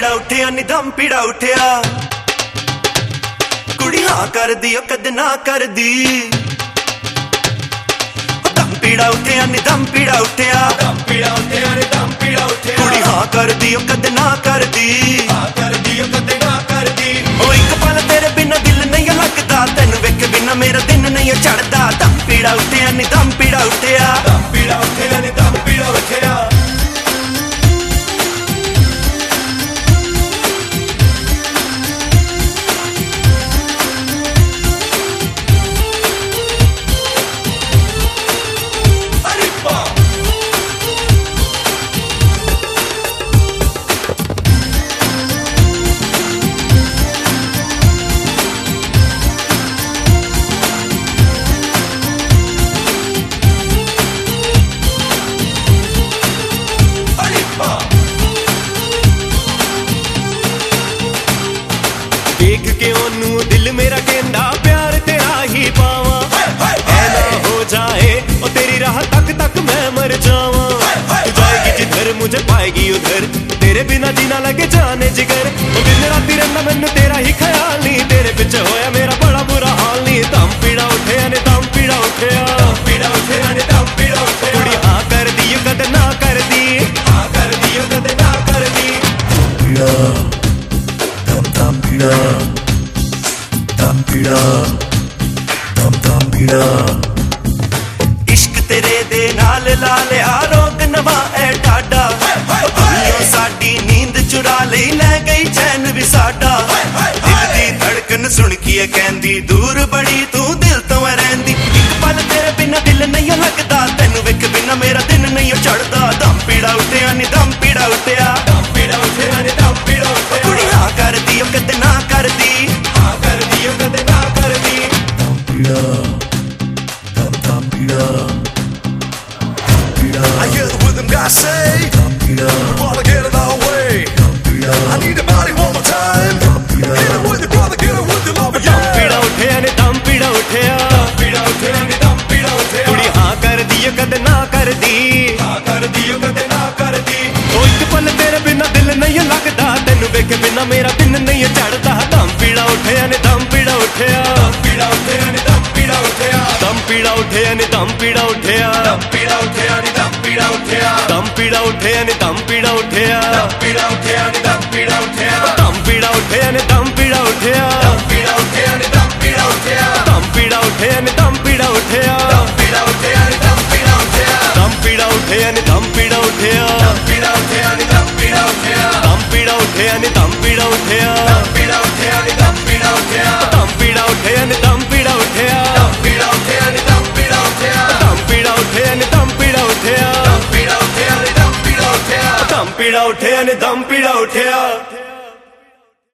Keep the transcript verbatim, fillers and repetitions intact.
पीड़ा उठिया नी दम पीड़ा उठिया कुड़ी हाँ कर दी कद ना कर दी दम पीड़ा उठिया नी दम पीड़ा उठिया दम पीड़ा उठिया नी दम पीड़ा उठिया कुड़ी हाँ कर दी कद ना कर दी हाँ कर दी कद ना कर दी ओ एक पल तेरे बिना दिल नहीं लगदा तेन वेख बिना मेरा दिन नहीं चढ़दा दम पीड़ा उठिया नी दम पीड़ा उठिया दम पीड़ा उठिया नी दम पीड़ा उठिया देख के ओनू दिल मेरा कहंदा प्यार तेरा ही पावा ऐना हो जाए और तेरी राह तक तक मैं मर जावा तू जाएगी जिधर मुझे पाएगी उधर तेरे बिना जीना लगे जाने जिगर ओ दिन राती रहना मैनू तेरा ही ख्याल नहीं तेरे पीछे होया मेरा बड़ा बुरा हाल नहीं दम पीड़ा उठे ने दम पीड़ा उठे दम पीड़ा उठे ने दम पीड़ा उठे कुड़ी हाँ कर दी कद ना कर दी हाँ कर दी कद ना कर दी पीड़ा दम दम पीड़ा दम पीड़ा दम दम पीड़ा इश्क तेरे दे नाल ला लिया रोक नवा ए टाडा दुनिया साडी नींद चुरा लई ले गई चैन भी साडा दिल दी धड़कन सुन के कहंदी दूर बड़ी तू दिल तो रहंदी एक पल तेरे बिना दिल नहीं लगदा तैनू वेख बिना मेरा दिन नहीं चढ़दा दम पीड़ा उठिया नी दम पीड़ा उठिया दम पीड़ा उठिया नी दम पीड़ा उठिया कुड़ी हाँ कर दी कद ना कर दी हाँ कर दी कद ना कर दी दम पीड़ा dum dum pida dum pida I hear the rhythm guys say dum pida we wanna get it our way dum pida I need your body one more time dum pida get it with your brother get it with your lover dum pida उठे ने dum pida उठे dum pida उठे ने dum pida उठे कुड़ी हाँ कर दी कद ना कर दी हाँ कर दी कद ना कर दी ओ एक पल तेरे बिना दिल नहीं लगदा तैनू वेख बिना मेरा दिन नहीं चढ़दा दम पीड़ा उठे ने दम पीड़ा उठे दम पीड़ा उठे ने दम पीड़ा उठे दम पीड़ा उठे ने दम पीड़ा उठे दम पीड़ा उठे ने दम पीड़ा उठे दम पीड़ा उठे ने दम पीड़ा उठे दम पीड़ा उठे ने दम पीड़ा उठे दम पीड़ा उठे ने दम पीड़ा उठे दम पीड़ा उठे ने दम पीड़ा उठे दम पीड़ा उठे ने दम पीड़ा उठे दम पीड़ा उठे ने दम पीड़ा उठे दम पीड़ा उठे ने दम पीड़ा उठे दम पीड़ा उठे ने दम पीड़ा उठे दम पीड़ा उठे ने दम पीड़ा उठे दम पीड़ा उठे ने दम पीड़ा उठे दम पीड़ा उठे ने दम पीड़ा उठे दम पीड़ा उठे ने दम पीड़ा उठे दम पीड़ा उठे ने दम पीड़ा उठे दम पीड़ा उठे ने दम पीड़ा उठे दम पीड़ा उठे ने दम पीड़ा उठे